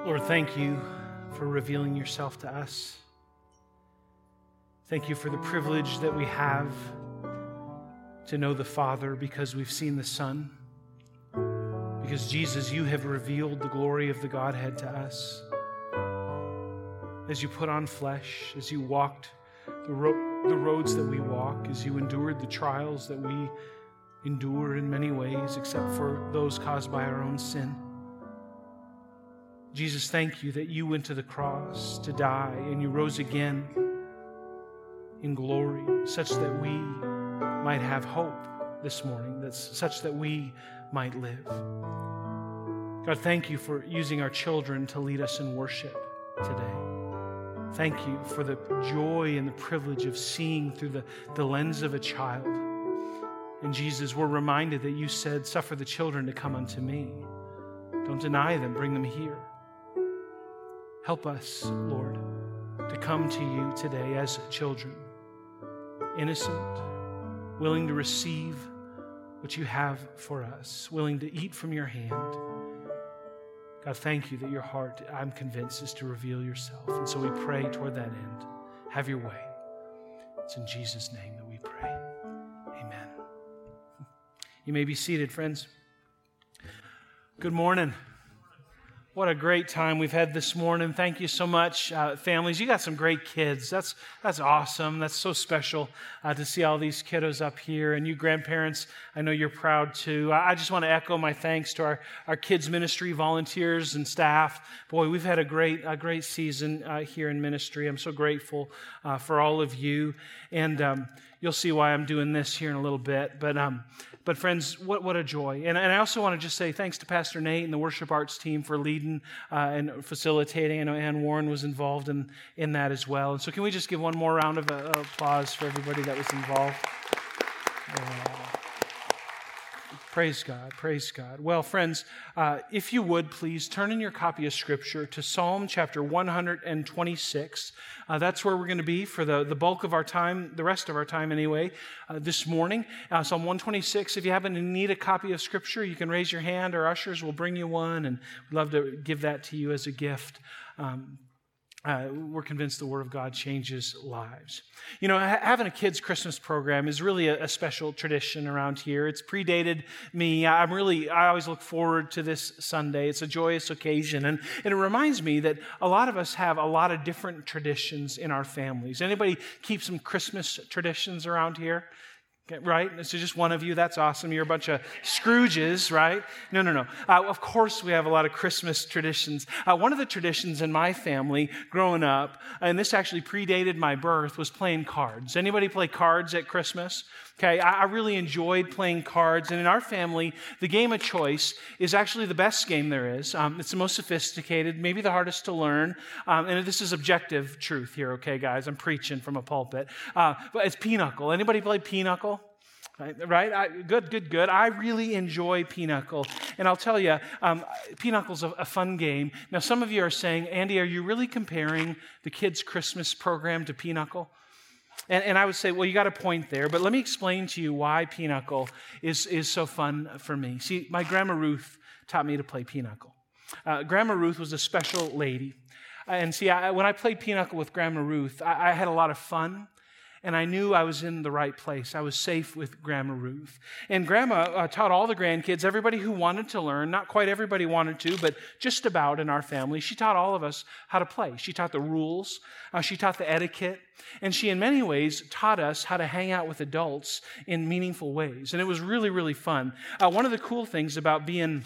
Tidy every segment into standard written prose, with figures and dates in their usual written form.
Lord, thank you for revealing yourself to us. Thank you for the privilege that we have to know the Father because we've seen the Son. Because, Jesus, you have revealed the glory of the Godhead to us. As you put on flesh, as you walked the roads that we walk, as you endured the trials that we endure in many ways, except for those caused by our own sin. Jesus, thank you that you went to the cross to die and you rose again in glory, such that we might have hope this morning, such that we might live. God, thank you for using our children to lead us in worship today. Thank you for the joy and the privilege of seeing through the lens of a child. And Jesus, we're reminded that you said, suffer the children to come unto me. Don't deny them, bring them here. Help us, Lord, to come to you today as children, innocent, willing to receive what you have for us, willing to eat from your hand. God, thank you that your heart, I'm convinced, is to reveal yourself. And so we pray toward that end. Have your way. It's in Jesus' name that we pray. Amen. You may be seated, friends. Good morning. What a great time we've had this morning. Thank you so much, families. You got some great kids. That's awesome. That's so special to see all these kiddos up here. And you grandparents, I know you're proud too. I just want to echo my thanks to our kids ministry volunteers and staff. Boy, we've had a great season here in ministry. I'm so grateful for all of you. And you'll see why I'm doing this here in a little bit. But friends, what a joy. And I also want to just say thanks to Pastor Nate and the worship arts team for leading and facilitating. I know Ann Warren was involved in that as well. And so can we just give one more round of applause for everybody that was involved? Praise God, praise God. Well, friends, if you would, please turn in your copy of Scripture to Psalm chapter 126. That's where we're going to be for the bulk of our time, the rest of our time anyway, this morning. Psalm 126, if you happen to need a copy of Scripture, you can raise your hand. Our ushers will bring you one, and we'd love to give that to you as a gift. We're convinced the Word of God changes lives. You know, having a kids' Christmas program is really a special tradition around here. It's predated me. I always look forward to this Sunday. It's a joyous occasion. And it reminds me that a lot of us have a lot of different traditions in our families. Anybody keep some Christmas traditions around here? Right? So just one of you, that's awesome. You're a bunch of Scrooges, right? No. Of course we have a lot of Christmas traditions. One of the traditions in my family growing up, and this actually predated my birth, was playing cards. Anybody play cards at Christmas? Okay, I really enjoyed playing cards, and in our family, the game of choice is actually the best game there is. It's the most sophisticated, maybe the hardest to learn, and this is objective truth here, okay, guys? I'm preaching from a pulpit. But it's Pinochle. Anybody play Pinochle? Right? Good. I really enjoy Pinochle. And I'll tell you, Pinocle's a fun game. Now, some of you are saying, Andy, are you really comparing the kids' Christmas program to Pinochle? And I would say, well, you got a point there, but let me explain to you why Pinochle is so fun for me. See, my Grandma Ruth taught me to play Pinochle. Grandma Ruth was a special lady. And see, when I played Pinochle with Grandma Ruth, I had a lot of fun. And I knew I was in the right place. I was safe with Grandma Ruth. And Grandma taught all the grandkids, everybody who wanted to learn. Not quite everybody wanted to, but just about in our family. She taught all of us how to play. She taught the rules. She taught the etiquette. And she, in many ways, taught us how to hang out with adults in meaningful ways. And it was really, really fun. One of the cool things about being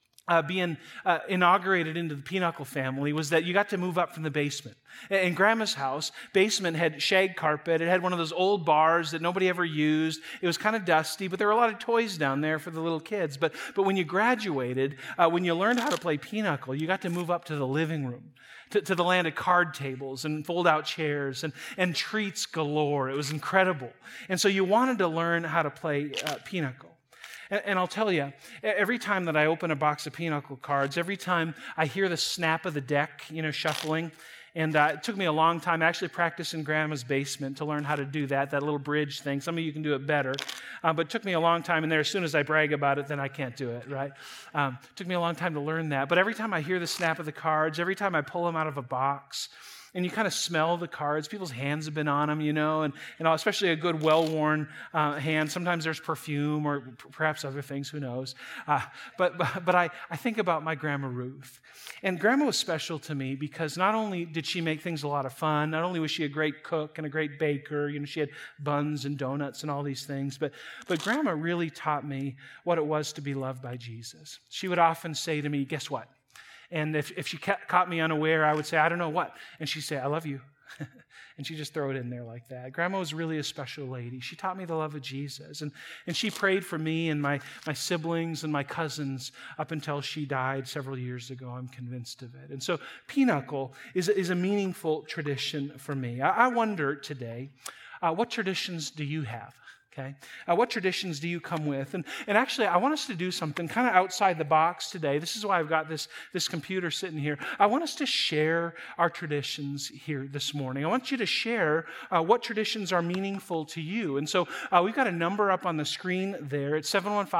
inaugurated into the Pinochle family was that you got to move up from the basement. In Grandma's house, basement had shag carpet. It had one of those old bars that nobody ever used. It was kind of dusty, but there were a lot of toys down there for the little kids. But when you graduated, when you learned how to play Pinochle, you got to move up to the living room, to the land of card tables and fold-out chairs and treats galore. It was incredible. And so you wanted to learn how to play Pinochle. And I'll tell you, every time that I open a box of Pinochle cards, every time I hear the snap of the deck, shuffling, And it took me a long time. I actually practiced in Grandma's basement to learn how to do that little bridge thing. Some of you can do it better. But it took me a long time. And there, as soon as I brag about it, then I can't do it, right? It took me a long time to learn that. But every time I hear the snap of the cards, every time I pull them out of a box, and you kind of smell the cards. People's hands have been on them, and especially a good, well-worn hand. Sometimes there's perfume or perhaps other things, who knows. But I think about my Grandma Ruth. And Grandma was special to me because not only did she make things a lot of fun, not only was she a great cook and a great baker, she had buns and donuts and all these things, but Grandma really taught me what it was to be loved by Jesus. She would often say to me, guess what? And if she caught me unaware, I would say, I don't know what. And she'd say, I love you. And she'd just throw it in there like that. Grandma was really a special lady. She taught me the love of Jesus. And she prayed for me and my siblings and my cousins up until she died several years ago. I'm convinced of it. And so Pinochle is a meaningful tradition for me. I wonder today, what traditions do you have? Okay, what traditions do you come with? And actually, I want us to do something kind of outside the box today. This is why I've got this computer sitting here. I want us to share our traditions here this morning. I want you to share what traditions are meaningful to you. And so we've got a number up on the screen there. It's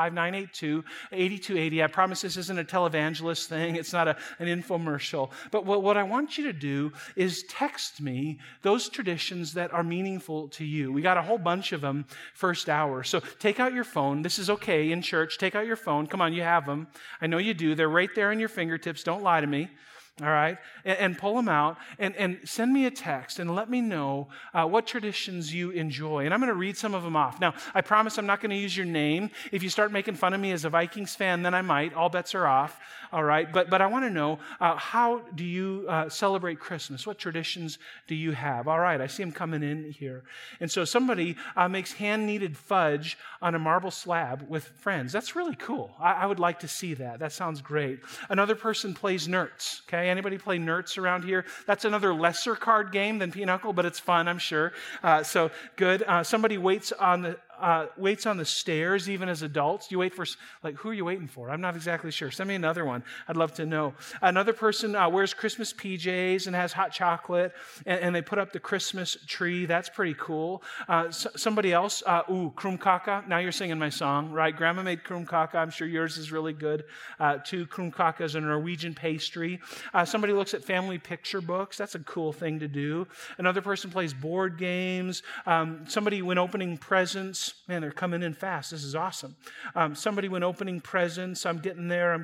715-982-8280. I promise this isn't a televangelist thing. It's not an infomercial. But what I want you to do is text me those traditions that are meaningful to you. We got a whole bunch of them first hour. So take out your phone. This is okay in church. Take out your phone. Come on, you have them. I know you do. They're right there in your fingertips. Don't lie to me. All right? And pull them out and send me a text and let me know what traditions you enjoy. And I'm going to read some of them off. Now, I promise I'm not going to use your name. If you start making fun of me as a Vikings fan, then I might. All bets are off. All right? But I want to know, how do you celebrate Christmas? What traditions do you have? All right, I see them coming in here. And so somebody makes hand-kneaded fudge on a marble slab with friends. That's really cool. I would like to see that. That sounds great. Another person plays Nerds. Okay? Anybody play Nerds around here? That's another lesser card game than Pinochle, but it's fun, I'm sure. So good. Somebody waits on the stairs even as adults. You wait for, who are you waiting for? I'm not exactly sure. Send me another one. I'd love to know. Another person wears Christmas PJs and has hot chocolate, and they put up the Christmas tree. That's pretty cool. Somebody else, krumkaka. Now you're singing my song, right? Grandma made krumkaka. I'm sure yours is really good, too. Krumkaka is a Norwegian pastry. Somebody looks at family picture books. That's a cool thing to do. Another person plays board games. Somebody, when opening presents, man, they're coming in fast. This is awesome. Somebody, when opening presents, I'm getting there.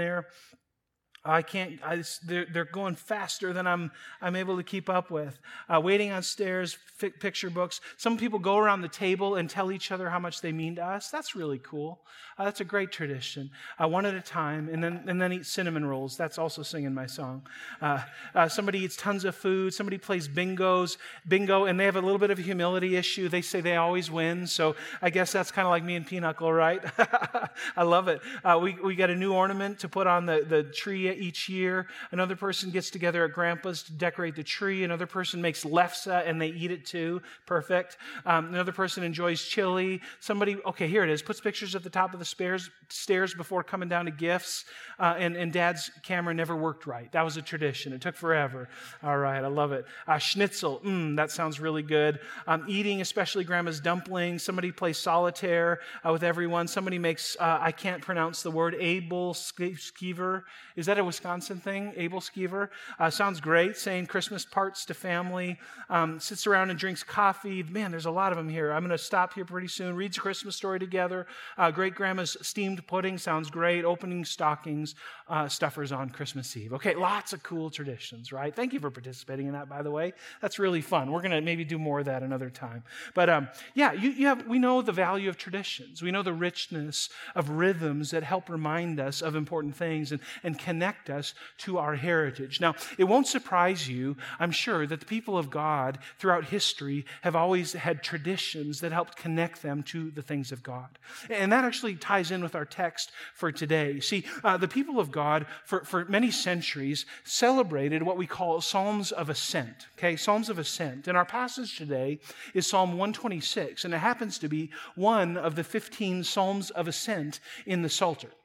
They're going faster than I'm able to keep up with. Waiting on stairs, picture books. Some people go around the table and tell each other how much they mean to us. That's really cool. That's a great tradition. One at a time, and then eat cinnamon rolls. That's also singing my song. Somebody eats tons of food. Somebody plays bingo, and they have a little bit of a humility issue. They say they always win, so I guess that's kind of like me and Pinochle, right? I love it. We got a new ornament to put on the tree each year. Another person gets together at Grandpa's to decorate the tree. Another person makes lefse and they eat it too. Perfect. Another person enjoys chili. Somebody, okay, here it is, puts pictures at the top of the stairs before coming down to gifts. And Dad's camera never worked right. That was a tradition. It took forever. All right, I love it. Schnitzel, that sounds really good. Eating, especially Grandma's dumplings. Somebody plays solitaire with everyone. Somebody makes, I can't pronounce the word, Abel Skeever. Is that a Wisconsin thing? Abel Skeever? Sounds great. Saying Christmas parts to family. Sits around and drinks coffee. Man, there's a lot of them here. I'm going to stop here pretty soon. Reads a Christmas story together. Great Grandma's steamed pudding. Sounds great. Opening stockings. Stuffers on Christmas Eve. Okay, lots of cool traditions, right? Thank you for participating in that, by the way. That's really fun. We're going to maybe do more of that another time. But we know the value of traditions. We know the richness of rhythms that help remind us of important things and connect us to our heritage. Now, it won't surprise you, I'm sure, that the people of God throughout history have always had traditions that helped connect them to the things of God. And that actually ties in with our text for today. See, the people of God for many centuries celebrated what we call Psalms of Ascent. Okay, Psalms of Ascent. And our passage today is Psalm 126, and it happens to be one of the 15 Psalms of Ascent in the Psalter.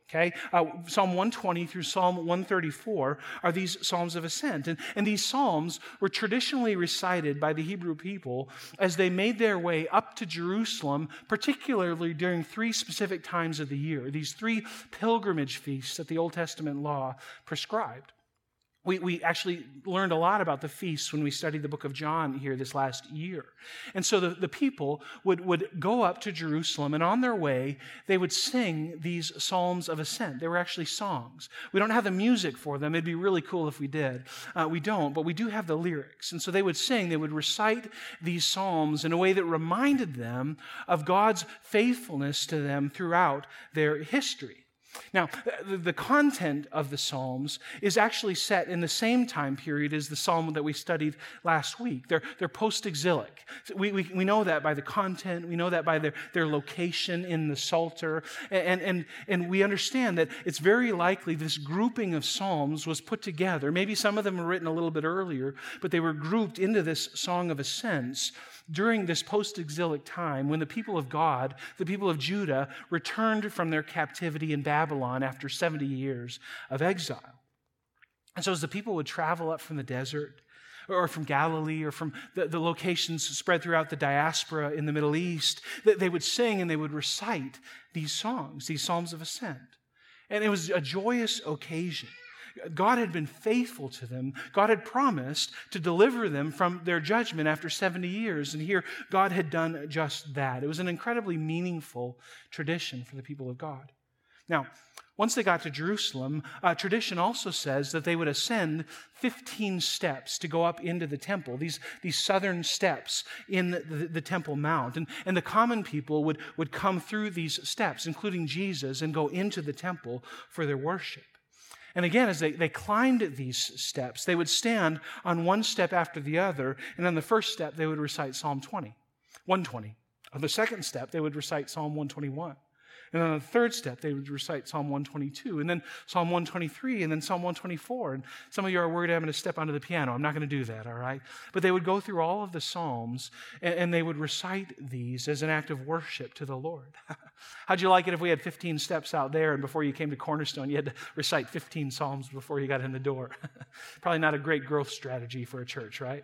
Okay, Psalm 120 through Psalm 134 are these Psalms of Ascent. And these Psalms were traditionally recited by the Hebrew people as they made their way up to Jerusalem, particularly during three specific times of the year, these three pilgrimage feasts that the Old Testament law prescribed. We actually learned a lot about the feasts when we studied the book of John here this last year. And so the people would go up to Jerusalem, and on their way, they would sing these Psalms of Ascent. They were actually songs. We don't have the music for them. It'd be really cool if we did. We don't, but we do have the lyrics. And so they would sing, they would recite these Psalms in a way that reminded them of God's faithfulness to them throughout their history. Now, the content of the Psalms is actually set in the same time period as the Psalm that we studied last week. They're post-exilic. We know that by the content. We know that by their location in the Psalter. And we understand that it's very likely this grouping of Psalms was put together. Maybe some of them were written a little bit earlier, but they were grouped into this Song of Ascents during this post-exilic time when the people of God, the people of Judah, returned from their captivity in Babylon after 70 years of exile. And so as the people would travel up from the desert or from Galilee or from the locations spread throughout the diaspora in the Middle East, they would sing and they would recite these songs, these Psalms of Ascent. And it was a joyous occasion. God had been faithful to them. God had promised to deliver them from their judgment after 70 years. And here, God had done just that. It was an incredibly meaningful tradition for the people of God. Now, once they got to Jerusalem, tradition also says that they would ascend 15 steps to go up into the temple, these southern steps in the Temple Mount. And the common people would come through these steps, including Jesus, and go into the temple for their worship. And again, as they climbed these steps, they would stand on one step after the other, and on the first step, they would recite Psalm 120. On the second step, they would recite Psalm 121. And on the third step, they would recite Psalm 122, and then Psalm 123, and then Psalm 124. And some of you are worried I'm going to step onto the piano. I'm not going to do that, all right? But they would go through all of the Psalms, and they would recite these as an act of worship to the Lord. How'd you like it if we had 15 steps out there, and before you came to Cornerstone, you had to recite 15 Psalms before you got in the door? Probably not a great growth strategy for a church, right?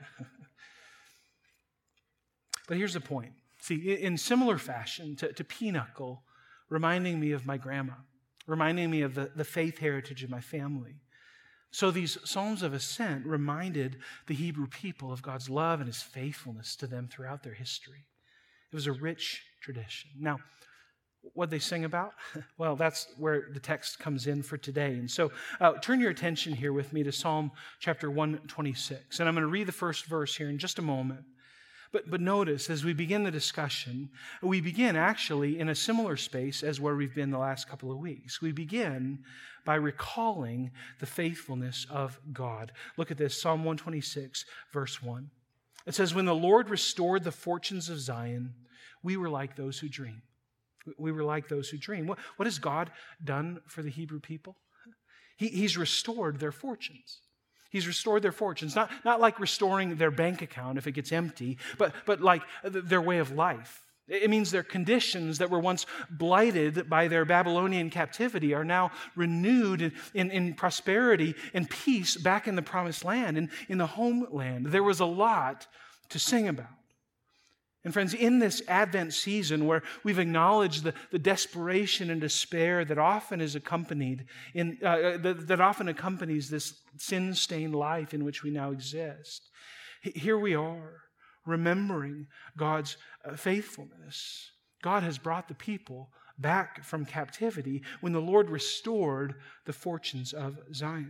But here's the point. See, in similar fashion to Pinochle, reminding me of my grandma, reminding me of the faith heritage of my family. So these Psalms of Ascent reminded the Hebrew people of God's love and His faithfulness to them throughout their history. It was a rich tradition. Now, what they sing about? Well, that's where the text comes in for today. And so turn your attention here with me to Psalm chapter 126. And I'm going to read the first verse here in just a moment. But notice, as we begin the discussion, we begin actually in a similar space as where we've been the last couple of weeks. We begin by recalling the faithfulness of God. Look at this, Psalm 126, verse 1. It says, "When the Lord restored the fortunes of Zion, we were like those who dream." We were like those who dream. What has God done for the Hebrew people? He's restored their fortunes. He's restored their fortunes, not like restoring their bank account if it gets empty, but like their way of life. It means their conditions that were once blighted by their Babylonian captivity are now renewed in prosperity and peace back in the promised land and in the homeland. There was a lot to sing about. And friends, in this Advent season where we've acknowledged the desperation and despair that often is accompanied that often accompanies this sin-stained life in which we now exist, here we are remembering God's faithfulness. God has brought the people back from captivity when the Lord restored the fortunes of Zion.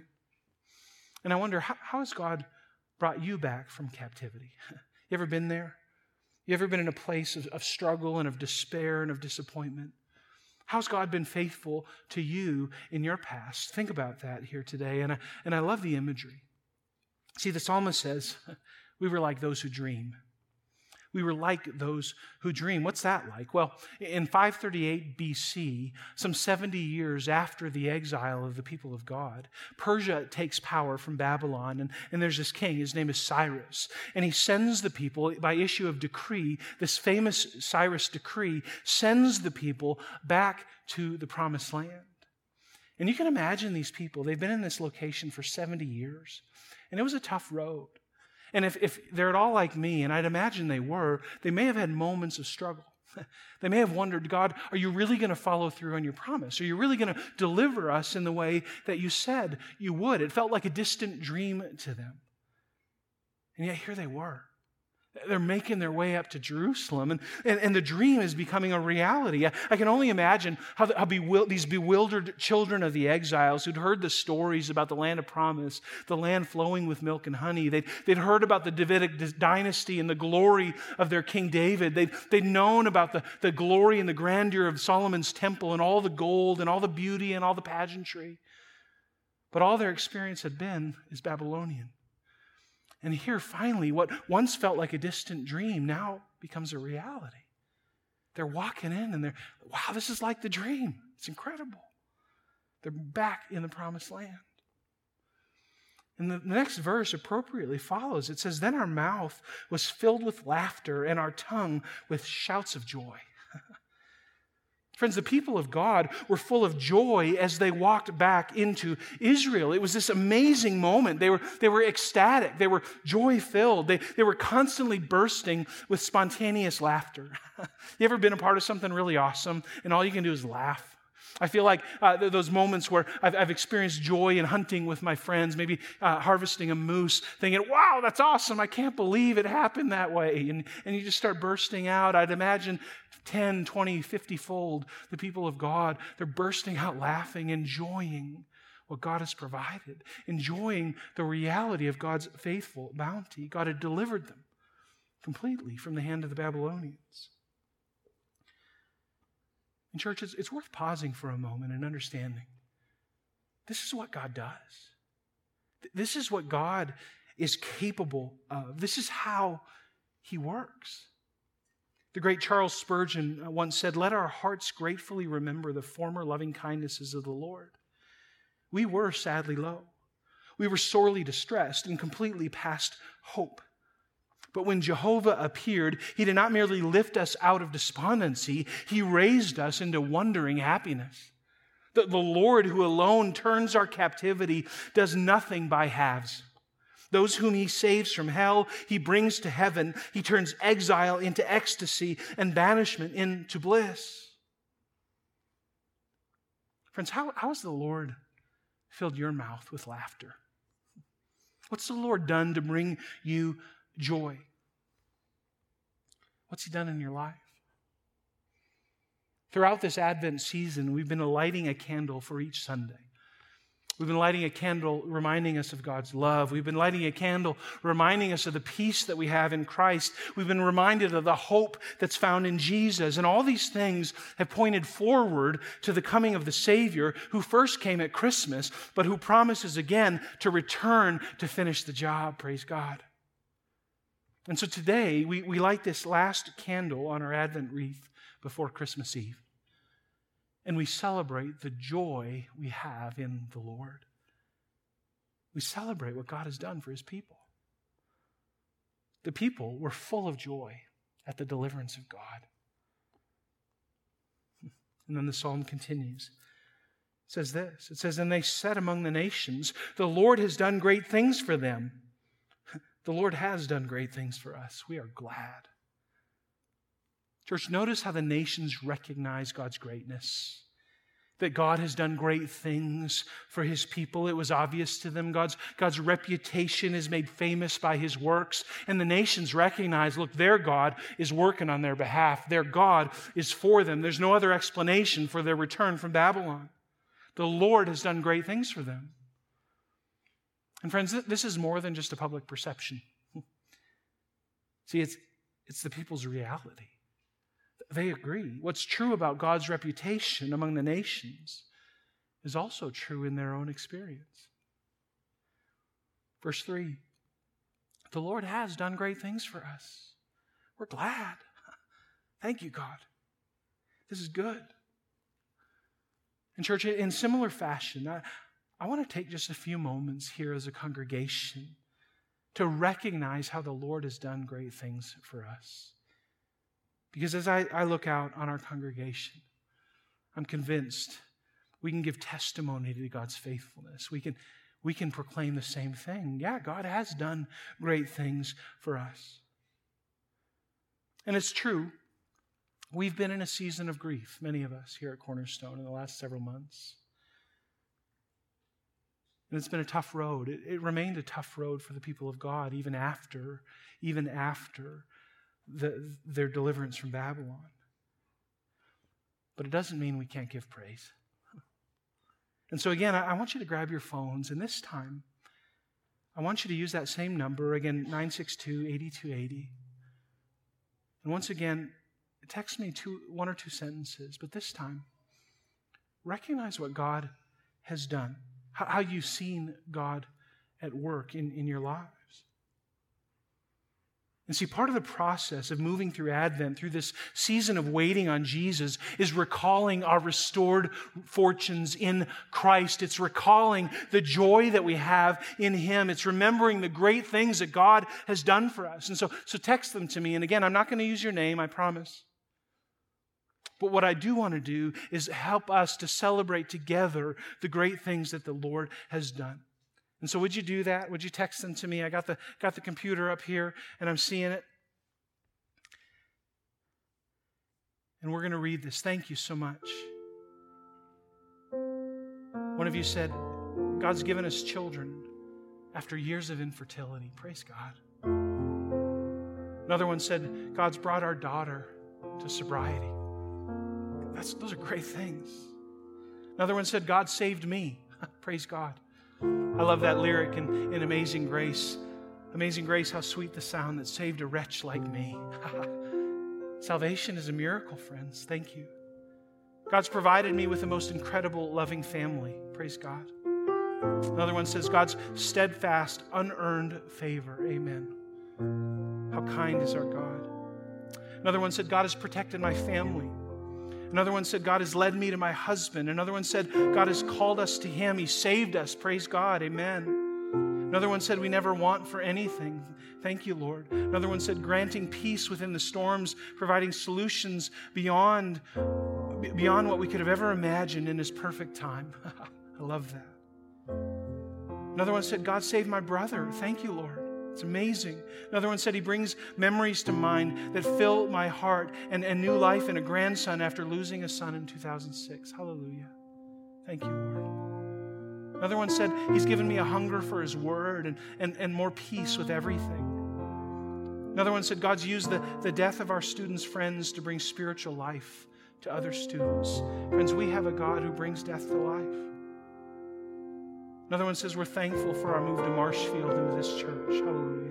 And I wonder, how has God brought you back from captivity? You ever been there? You ever been in a place of struggle and of despair and of disappointment? How's God been faithful to you in your past? Think about that here today. And I love the imagery. See, the psalmist says, we were like those who dream. We were like those who dream. What's that like? Well, in 538 BC, some 70 years after the exile of the people of God, Persia takes power from Babylon, and there's this king. His name is Cyrus. And he sends the people, by issue of decree, this famous Cyrus decree, sends the people back to the promised land. And you can imagine these people, they've been in this location for 70 years, and it was a tough road. And if they're at all like me, and I'd imagine they were, they may have had moments of struggle. They may have wondered, God, are you really going to follow through on your promise? Are you really going to deliver us in the way that you said you would? It felt like a distant dream to them. And yet here they were. They're making their way up to Jerusalem, and the dream is becoming a reality. I can only imagine how these bewildered children of the exiles who'd heard the stories about the land of promise, the land flowing with milk and honey. They'd heard about the Davidic dynasty and the glory of their King David. They'd known about the glory and the grandeur of Solomon's temple and all the gold and all the beauty and all the pageantry. But all their experience had been is Babylonian. And here, finally, what once felt like a distant dream now becomes a reality. They're walking in and wow, this is like the dream. It's incredible. They're back in the promised land. And the next verse appropriately follows. It says, then our mouth was filled with laughter and our tongue with shouts of joy. Friends, the people of God were full of joy as they walked back into Israel. It was this amazing moment. They were ecstatic. They were joy-filled. They were constantly bursting with spontaneous laughter. You ever been a part of something really awesome and all you can do is laugh? I feel like those moments where I've experienced joy in hunting with my friends, maybe harvesting a moose, thinking, wow, that's awesome. I can't believe it happened that way. And you just start bursting out. I'd imagine 10, 20, 50-fold the people of God. They're bursting out laughing, enjoying what God has provided, enjoying the reality of God's faithful bounty. God had delivered them completely from the hand of the Babylonians. And church, it's worth pausing for a moment and understanding. This is what God does. This is what God is capable of. This is how He works. The great Charles Spurgeon once said, let our hearts gratefully remember the former loving kindnesses of the Lord. We were sadly low. We were sorely distressed and completely past hope. But when Jehovah appeared, He did not merely lift us out of despondency, He raised us into wondering happiness. The Lord who alone turns our captivity does nothing by halves. Those whom He saves from hell, He brings to heaven. He turns exile into ecstasy and banishment into bliss. Friends, how has the Lord filled your mouth with laughter? What's the Lord done to bring you joy? What's He done in your life? Throughout this Advent season, we've been lighting a candle for each Sunday. We've been lighting a candle reminding us of God's love. We've been lighting a candle reminding us of the peace that we have in Christ. We've been reminded of the hope that's found in Jesus. And all these things have pointed forward to the coming of the Savior who first came at Christmas, but who promises again to return to finish the job. Praise God. And so today, we light this last candle on our Advent wreath before Christmas Eve. And we celebrate the joy we have in the Lord. We celebrate what God has done for His people. The people were full of joy at the deliverance of God. And then the psalm continues. It says this. It says, and they said among the nations, the Lord has done great things for them. The Lord has done great things for us. We are glad. Church, notice how the nations recognize God's greatness. That God has done great things for His people. It was obvious to them. God's reputation is made famous by His works. And the nations recognize, look, their God is working on their behalf. Their God is for them. There's no other explanation for their return from Babylon. The Lord has done great things for them. And friends, this is more than just a public perception. See, it's the people's reality. They agree. What's true about God's reputation among the nations is also true in their own experience. Verse 3, the Lord has done great things for us. We're glad. Thank you, God. This is good. And church, in similar fashion, I want to take just a few moments here as a congregation to recognize how the Lord has done great things for us. Because as I look out on our congregation, I'm convinced We can give testimony to God's faithfulness. We can proclaim the same thing. Yeah, God has done great things for us. And it's true, we've been in a season of grief, many of us here at Cornerstone, in the last several months. And it's been a tough road. It remained a tough road for the people of God even after their deliverance from Babylon. But it doesn't mean we can't give praise. And so again, I want you to grab your phones, and this time, I want you to use that same number, again, 962-8280. And once again, text me one or two sentences, but this time, recognize what God has done, how you've seen God at work in your lives. And see, part of the process of moving through Advent, through this season of waiting on Jesus, is recalling our restored fortunes in Christ. It's recalling the joy that we have in Him. It's remembering the great things that God has done for us. And so text them to me. And again, I'm not going to use your name, I promise. But what I do want to do is help us to celebrate together the great things that the Lord has done. And so would you do that? Would you text them to me? I got the computer up here, and I'm seeing it. And we're going to read this. Thank you so much. One of you said, God's given us children after years of infertility. Praise God. Another one said, God's brought our daughter to sobriety. Those are great things. Another one said, God saved me. Praise God. I love that lyric in Amazing Grace. Amazing Grace, how sweet the sound that saved a wretch like me. Salvation is a miracle, friends. Thank you. God's provided me with the most incredible, loving family. Praise God. Another one says, God's steadfast, unearned favor. Amen. How kind is our God. Another one said, God has protected my family. Another one said, God has led me to my husband. Another one said, God has called us to Him. He saved us. Praise God. Amen. Another one said, we never want for anything. Thank you, Lord. Another one said, granting peace within the storms, providing solutions beyond what we could have ever imagined in His perfect time. I love that. Another one said, God saved my brother. Thank you, Lord. It's amazing. Another one said, He brings memories to mind that fill my heart and new life in a grandson after losing a son in 2006. Hallelujah. Thank you, Lord. Another one said, He's given me a hunger for His word and more peace with everything. Another one said, God's used the death of our students' friends to bring spiritual life to other students. Friends, we have a God who brings death to life. Another one says, we're thankful for our move to Marshfield and to this church. Hallelujah.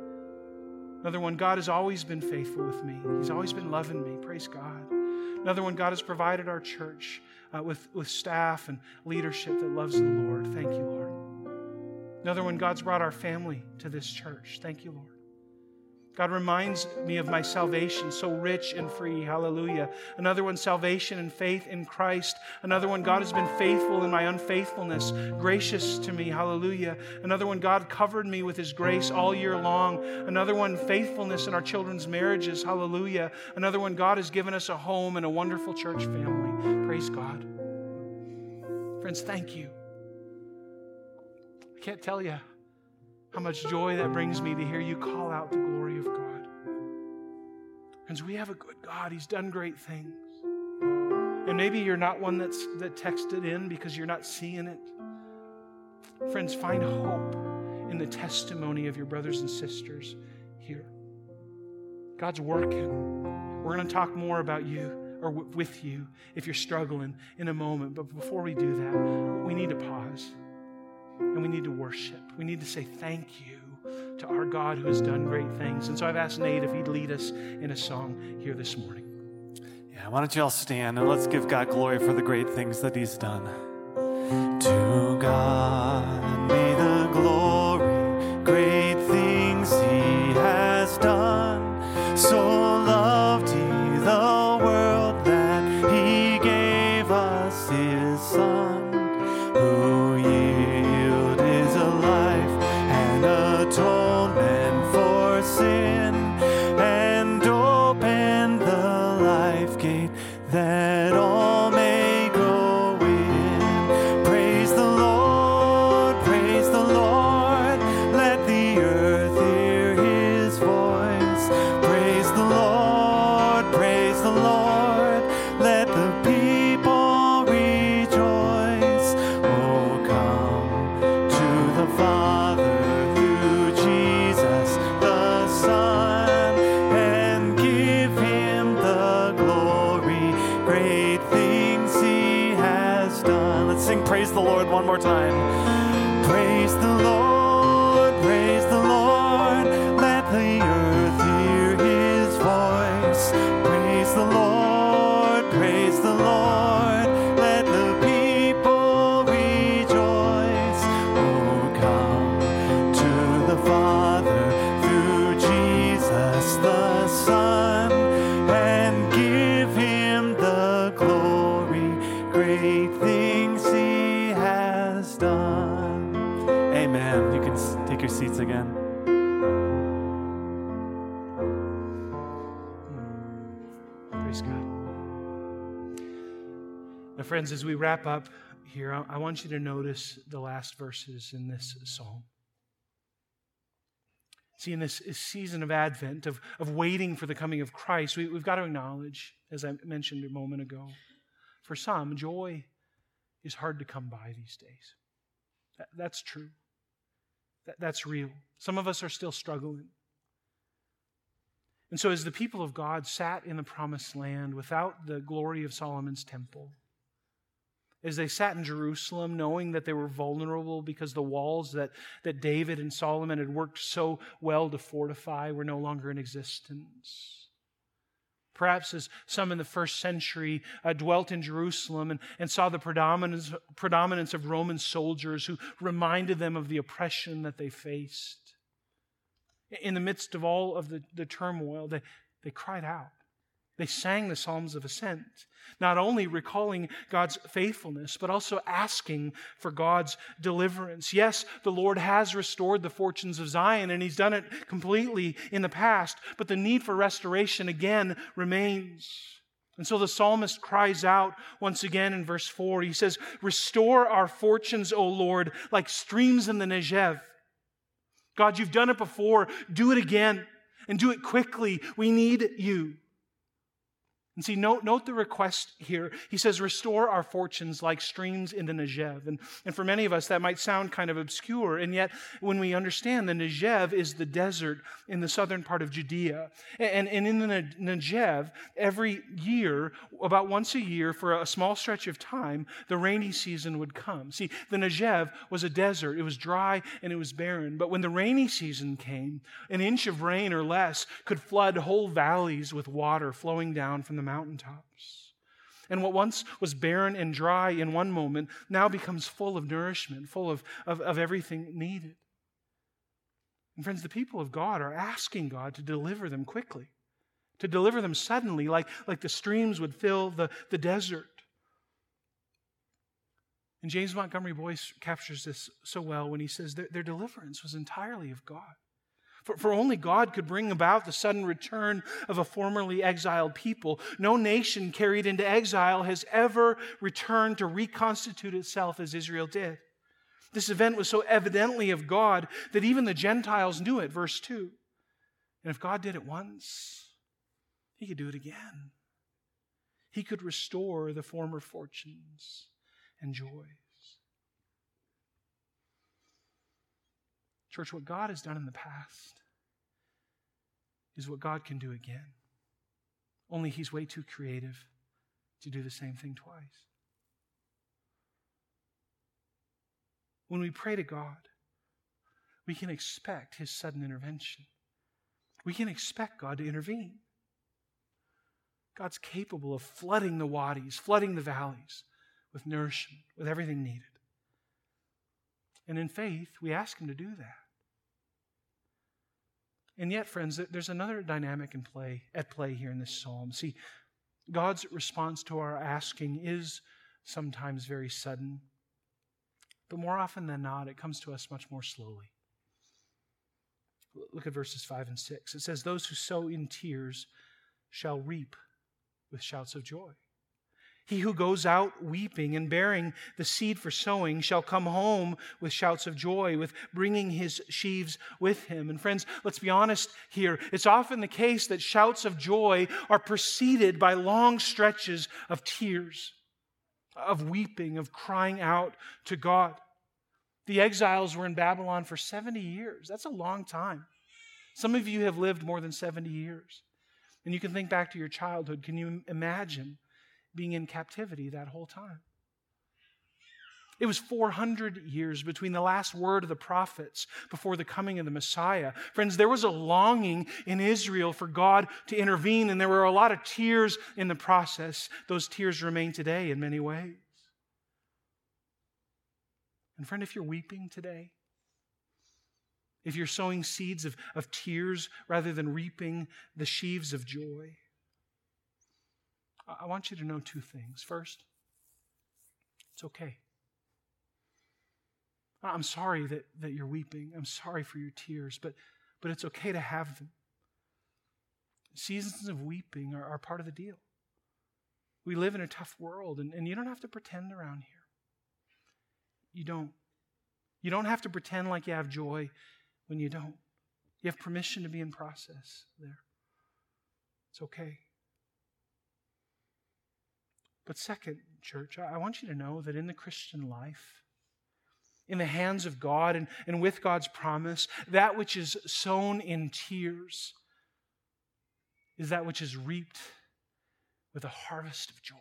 Another one, God has always been faithful with me. He's always been loving me. Praise God. Another one, God has provided our church with staff and leadership that loves the Lord. Thank you, Lord. Another one, God's brought our family to this church. Thank you, Lord. God reminds me of my salvation, so rich and free. Hallelujah. Another one, salvation and faith in Christ. Another one, God has been faithful in my unfaithfulness, gracious to me. Hallelujah. Another one, God covered me with His grace all year long. Another one, faithfulness in our children's marriages. Hallelujah. Another one, God has given us a home and a wonderful church family. Praise God. Friends, thank you. I can't tell you how much joy that brings me to hear you call out the glory of God. Friends, we have a good God. He's done great things. And maybe you're not one that texted in because you're not seeing it. Friends, find hope in the testimony of your brothers and sisters here. God's working. We're going to talk more about you or with you if you're struggling in a moment. But before we do that, we need to pause. And we need to worship. We need to say thank you to our God who has done great things. And so I've asked Nate if he'd lead us in a song here this morning. Yeah, why don't you all stand and let's give God glory for the great things that He's done. To God be the glory, great things He has done. So loved He the world that He gave us His Son, who atonement for sin and open the life gate that all may go in. the Lord one more time. Praise the Lord, praise the Lord. Let the earth hear his voice. Praise the Lord, praise the Lord. Let the people rejoice. Oh, come to the Father through Jesus the Son, and give him the glory, great things he has done. Amen. You can take your seats again. Praise God. Now, friends, as we wrap up here, I want you to notice the last verses in this psalm. See, in this season of Advent, of waiting for the coming of Christ, we've got to acknowledge, as I mentioned a moment ago, for some, joy is hard to come by these days. That's true. That's real. Some of us are still struggling. And so as the people of God sat in the promised land without the glory of Solomon's temple, as they sat in Jerusalem knowing that they were vulnerable because the walls that David and Solomon had worked so well to fortify were no longer in existence. Perhaps as some in the first century dwelt in Jerusalem and saw the predominance of Roman soldiers who reminded them of the oppression that they faced. In the midst of all of the turmoil, they cried out. They sang the Psalms of Ascent, not only recalling God's faithfulness, but also asking for God's deliverance. Yes, the Lord has restored the fortunes of Zion, and He's done it completely in the past, but the need for restoration again remains. And so the psalmist cries out once again in verse 4. He says, "Restore our fortunes, O Lord, like streams in the Negev." God, you've done it before. Do it again, and do it quickly. We need you. And see, note the request here. He says, restore our fortunes like streams in the Negev. And for many of us, that might sound kind of obscure. And yet, when we understand, the Negev is the desert in the southern part of Judea. And in the Negev, every year, about once a year, for a small stretch of time, the rainy season would come. See, the Negev was a desert. It was dry and it was barren. But when the rainy season came, an inch of rain or less could flood whole valleys with water flowing down from the mountaintops. And what once was barren and dry in one moment now becomes full of nourishment, full of everything needed. And friends, the people of God are asking God to deliver them quickly, to deliver them suddenly, like the streams would fill the desert. And James Montgomery Boyce captures this so well when he says their deliverance was entirely of God. For only God could bring about the sudden return of a formerly exiled people. No nation carried into exile has ever returned to reconstitute itself as Israel did. This event was so evidently of God that even the Gentiles knew it, verse 2. And if God did it once, He could do it again. He could restore the former fortunes and joys. Church, what God has done in the past is what God can do again. Only He's way too creative to do the same thing twice. When we pray to God, we can expect His sudden intervention. We can expect God to intervene. God's capable of flooding the wadis, flooding the valleys with nourishment, with everything needed. And in faith, we ask Him to do that. And yet, friends, there's another dynamic at play here in this psalm. See, God's response to our asking is sometimes very sudden, but more often than not, it comes to us much more slowly. Look at verses 5 and 6. It says, "Those who sow in tears shall reap with shouts of joy. He who goes out weeping and bearing the seed for sowing shall come home with shouts of joy, with bringing his sheaves with him." And friends, let's be honest here. It's often the case that shouts of joy are preceded by long stretches of tears, of weeping, of crying out to God. The exiles were in Babylon for 70 years. That's a long time. Some of you have lived more than 70 years. And you can think back to your childhood. Can you imagine being in captivity that whole time? It was 400 years between the last word of the prophets before the coming of the Messiah. Friends, there was a longing in Israel for God to intervene, and there were a lot of tears in the process. Those tears remain today in many ways. And friend, if you're weeping today, if you're sowing seeds of tears rather than reaping the sheaves of joy, I want you to know two things. First, it's okay. I'm sorry that you're weeping. I'm sorry for your tears, but it's okay to have them. Seasons of weeping are part of the deal. We live in a tough world, and you don't have to pretend around here. You don't. You don't have to pretend like you have joy when you don't. You have permission to be in process there. It's okay. But second, church, I want you to know that in the Christian life, in the hands of God and with God's promise, that which is sown in tears is that which is reaped with a harvest of joy.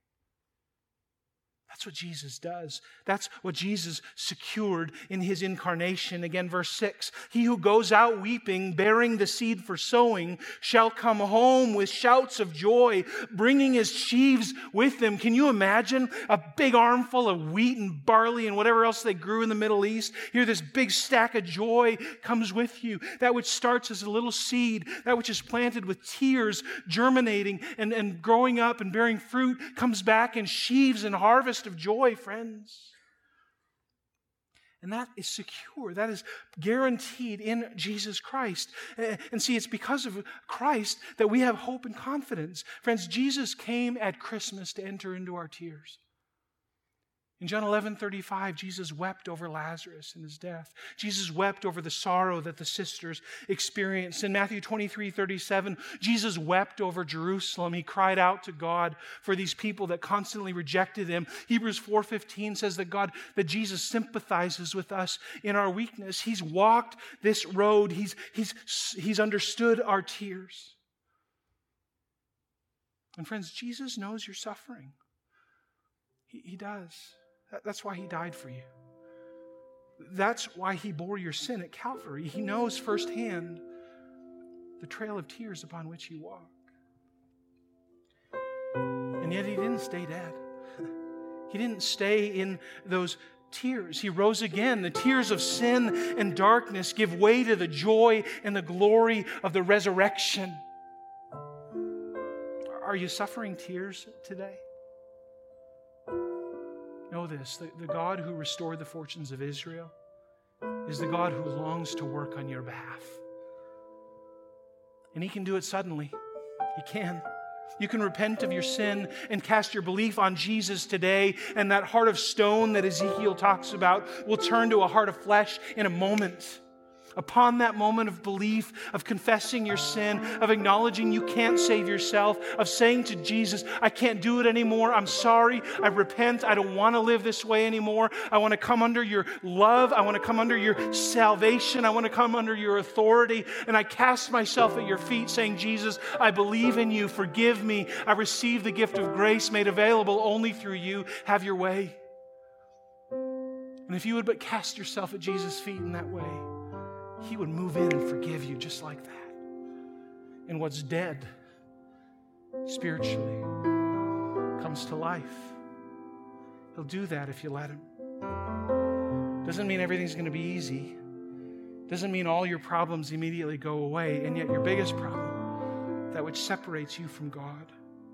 That's what Jesus does. That's what Jesus secured in his incarnation. Again, verse 6, he who goes out weeping, bearing the seed for sowing, shall come home with shouts of joy, bringing his sheaves with him. Can you imagine a big armful of wheat and barley and whatever else they grew in the Middle East? Here, this big stack of joy comes with you. That which starts as a little seed, that which is planted with tears, germinating and growing up and bearing fruit, comes back in sheaves and harvest of joy, friends. And that is secure. That is guaranteed in Jesus Christ. And see, it's because of Christ that we have hope and confidence. Friends, Jesus came at Christmas to enter into our tears. In John 11:35, Jesus wept over Lazarus and his death. Jesus wept over the sorrow that the sisters experienced. In Matthew 23:37, Jesus wept over Jerusalem. He cried out to God for these people that constantly rejected him. Hebrews 4:15 says that Jesus sympathizes with us in our weakness. He's walked this road. He's understood our tears. And friends, Jesus knows your suffering. He does. That's why he died for you. That's why he bore your sin at Calvary. He knows firsthand the trail of tears upon which you walk. And yet he didn't stay dead. He didn't stay in those tears. He rose again. The tears of sin and darkness give way to the joy and the glory of the resurrection. Are you suffering tears today? Know this, the God who restored the fortunes of Israel is the God who longs to work on your behalf. And he can do it suddenly. He can. You can repent of your sin and cast your belief on Jesus today, and that heart of stone that Ezekiel talks about will turn to a heart of flesh in a moment. Upon that moment of belief, of confessing your sin, of acknowledging you can't save yourself, of saying to Jesus, I can't do it anymore. I'm sorry. I repent. I don't want to live this way anymore. I want to come under your love. I want to come under your salvation. I want to come under your authority. And I cast myself at your feet saying, Jesus, I believe in you. Forgive me. I receive the gift of grace made available only through you. Have your way. And if you would but cast yourself at Jesus' feet in that way, he would move in and forgive you just like that. And what's dead spiritually comes to life. He'll do that if you let him. Doesn't mean everything's going to be easy. Doesn't mean all your problems immediately go away. And yet your biggest problem, that which separates you from God,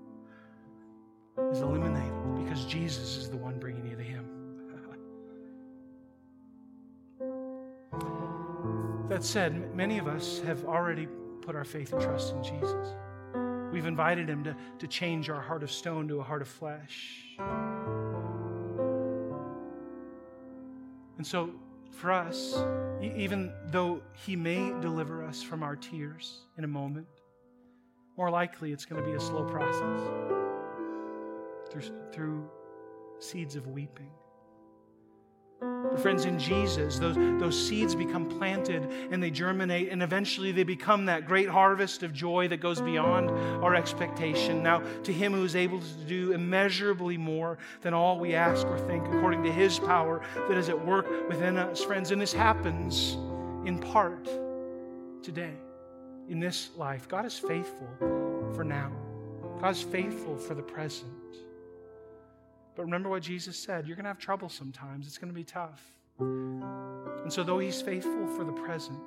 is eliminated because Jesus is the one bringing you to him. That said, many of us have already put our faith and trust in Jesus. We've invited him to change our heart of stone to a heart of flesh. And so for us, even though he may deliver us from our tears in a moment, more likely it's going to be a slow process through seeds of weeping. But friends, in Jesus, those seeds become planted and they germinate, and eventually they become that great harvest of joy that goes beyond our expectation. Now, to Him who is able to do immeasurably more than all we ask or think, according to His power that is at work within us, friends. And this happens in part today, in this life. God is faithful for now. God is faithful for the present. But remember what Jesus said. You're going to have trouble sometimes. It's going to be tough. And so though He's faithful for the present,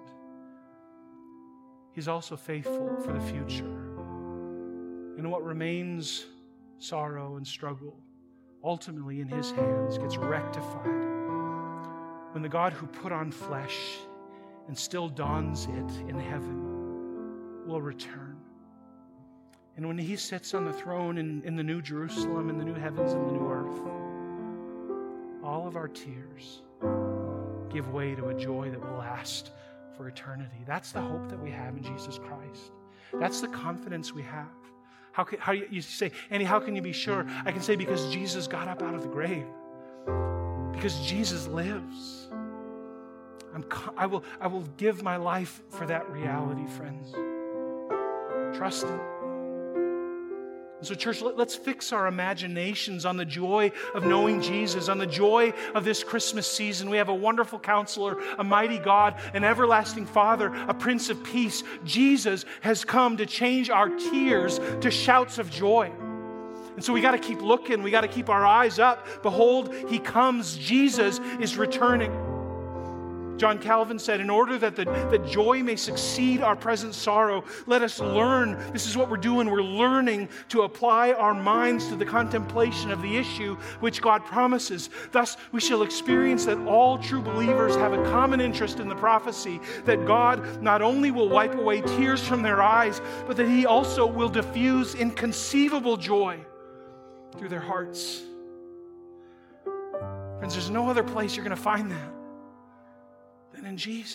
He's also faithful for the future. And what remains sorrow and struggle, ultimately in His hands, gets rectified when the God who put on flesh and still dons it in heaven will return. And when He sits on the throne in the new Jerusalem, in the new heavens and the new earth, all of our tears give way to a joy that will last for eternity. That's the hope that we have in Jesus Christ. That's the confidence we have. How you say, Andy, how can you be sure? I can say, because Jesus got up out of the grave. Because Jesus lives. I will give my life for that reality, friends. Trust Him. And so, church, let's fix our imaginations on the joy of knowing Jesus, on the joy of this Christmas season. We have a wonderful counselor, a mighty God, an everlasting Father, a Prince of Peace. Jesus has come to change our tears to shouts of joy. And so we got to keep looking. We got to keep our eyes up. Behold, He comes. Jesus is returning. John Calvin said, in order that joy may succeed our present sorrow, let us learn. This is what we're doing. We're learning to apply our minds to the contemplation of the issue which God promises. Thus, we shall experience that all true believers have a common interest in the prophecy that God not only will wipe away tears from their eyes, but that He also will diffuse inconceivable joy through their hearts. Friends, there's no other place you're going to find that than in Jesus.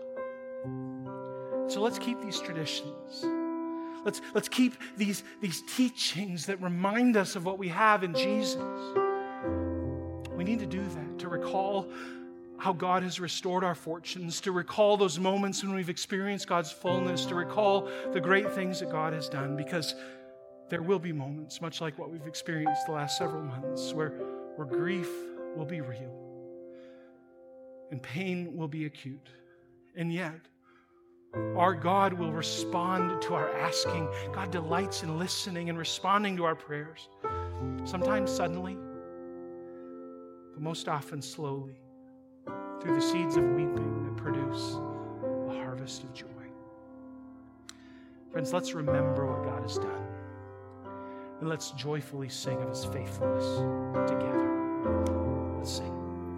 So let's keep these traditions. Let's keep these teachings that remind us of what we have in Jesus. We need to do that, to recall how God has restored our fortunes, to recall those moments when we've experienced God's fullness, to recall the great things that God has done, because there will be moments, much like what we've experienced the last several months, where grief will be real and pain will be acute. And yet, our God will respond to our asking. God delights in listening and responding to our prayers. Sometimes suddenly, but most often slowly, through the seeds of weeping that produce a harvest of joy. Friends, let's remember what God has done. And let's joyfully sing of His faithfulness together. Let's sing.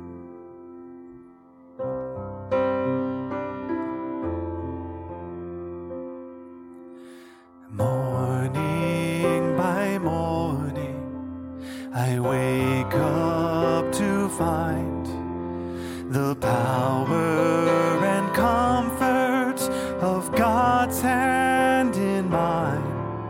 Morning by morning, I wake up to find the power and comfort of God's hand in mine.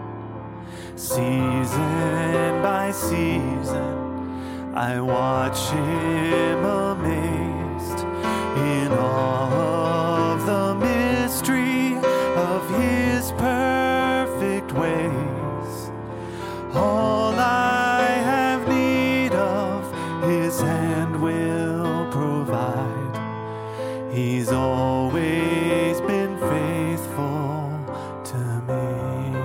Season by season, I watch Him amazed in all of the mystery of His perfect ways. All I have need of, His hand will provide. He's always been faithful to me.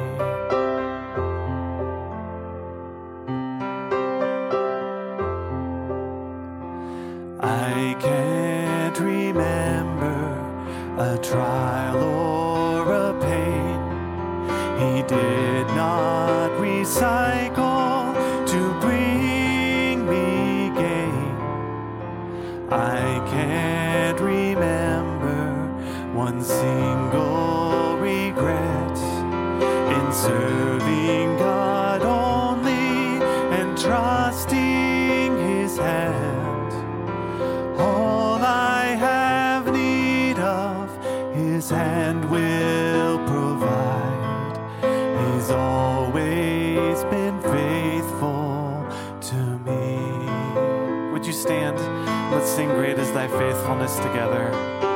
I can't remember a trial or a pain He did not recycle to bring me gain. I can't remember one single regret in serving God only and trusting His hand. All I have need of, His hand will provide. He's always been faithful to me. Would you stand? Let's sing Great is Thy Faithfulness together.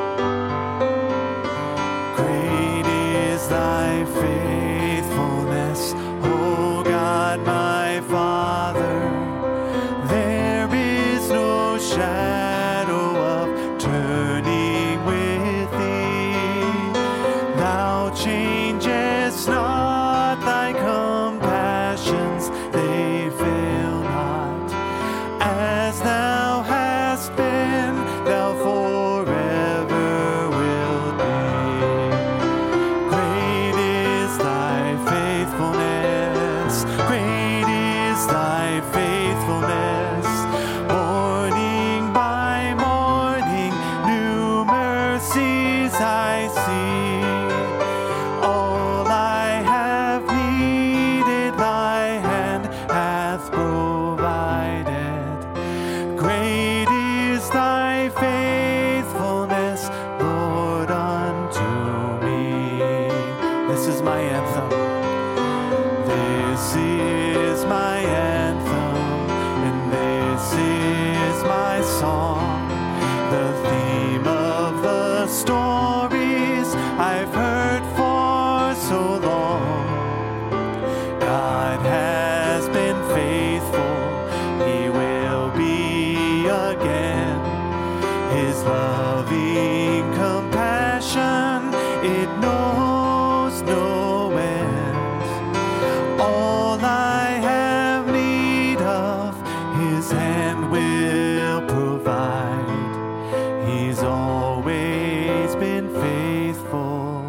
Great is Thy faithfulness, O God my Father. There is no shadow of turning with Thee. Thou changest not, Thy compassions, they fail not. As Thou hast been, Thou forever wilt be. Great is Thy faithfulness, great is Thy faithfulness. Morning by morning, new mercies I see. All I have needed, Thy hand hath provided. Great is Thy faithfulness, Lord, unto me. This is my anthem. This is my anthem, and this is my song. The theme of the stories I've heard for so long. God has been faithful, He will be again. His loving compassion, it knows no end. All I have need of, His hand will provide. He's always been faithful.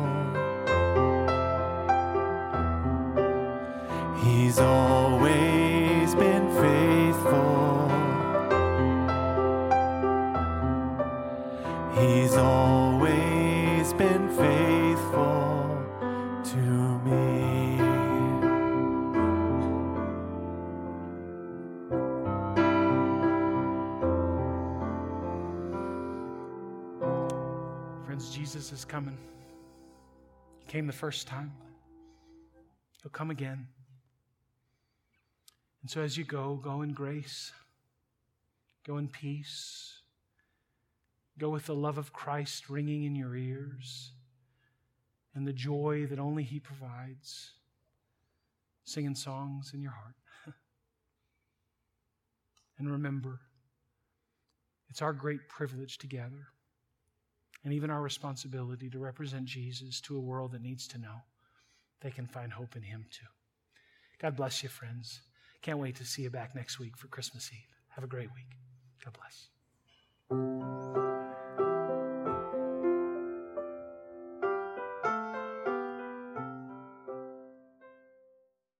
He's always been faithful. He's always been faithful to me. Friends, Jesus is coming. He came the first time. He'll come again. And so as you go in grace, go in peace, go with the love of Christ ringing in your ears and the joy that only He provides, singing songs in your heart. And remember, it's our great privilege together and even our responsibility to represent Jesus to a world that needs to know they can find hope in Him too. God bless you, friends. Can't wait to see you back next week for Christmas Eve. Have a great week. God bless.